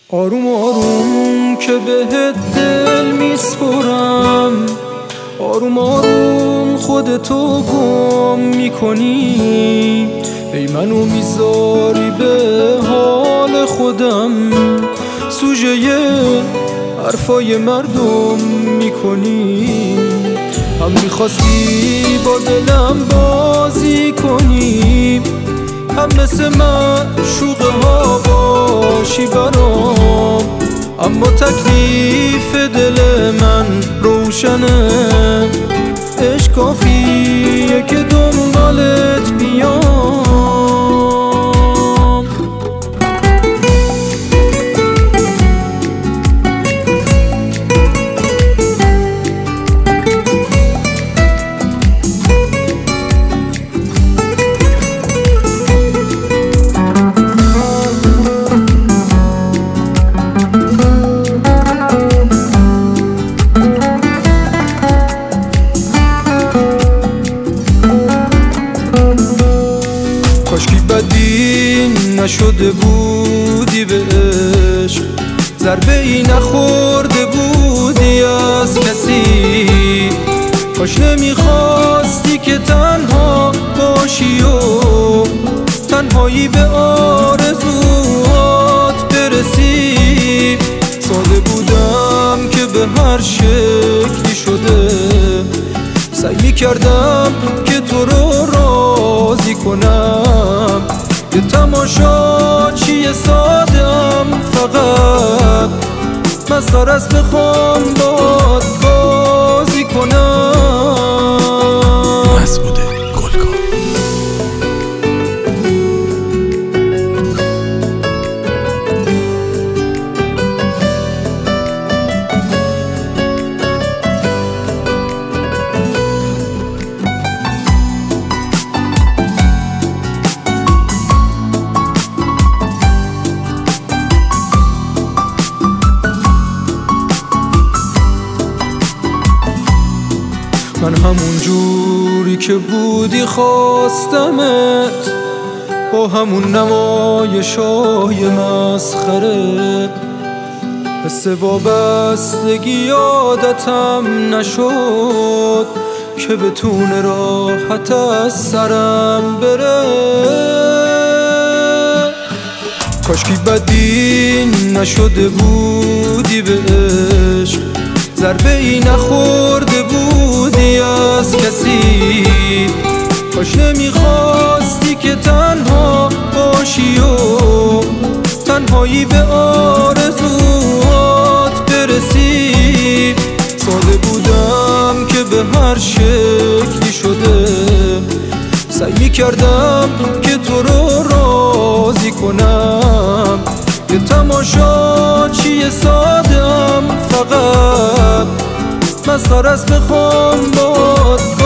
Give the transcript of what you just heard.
آروم آروم که بهت دل میسپرم، آروم آروم خودتو گم میکنی، ای منو میذاری به حال خودم، سوژه حرفای مردم میکنی. هم میخواستی با دلم بازی کنی، هم مثل من شوقه ها باشی برام، اما تکلیف دل من روشنه، عشق کافیه که دنبالت بیام. کاشکی بدی نشده بودی به عشق، ضربه ای نخورده بودی از کسی، کاش نمیخواستی که تنها باشی و تنهایی به آرزوات برسی. ساده بودم که به هر شکلی شده، سعی میکردم که تو رو راضی کنم، یه تماشاچی سادم فقط، مسخره است بخوام باهات بازی کنم. مسعود گلکار. من همون جوری که بودی خواستمت، با همون نمایشای مسخره، حس وابستگی عادتم نشد که بتونه راحت از سرم بره. کاشکی بدی نشده بودی به عشق، ضربه ای نخورده بودی از کسی، کاش نمیخواستی که تنها باشی و تنهایی به آرزوات برسی. ساده بودم که به هر شکلی شده، سعی میکردم که تو رو راضی کنم، یه تماشاچی سادم فقط، مسخره است بخوام باهات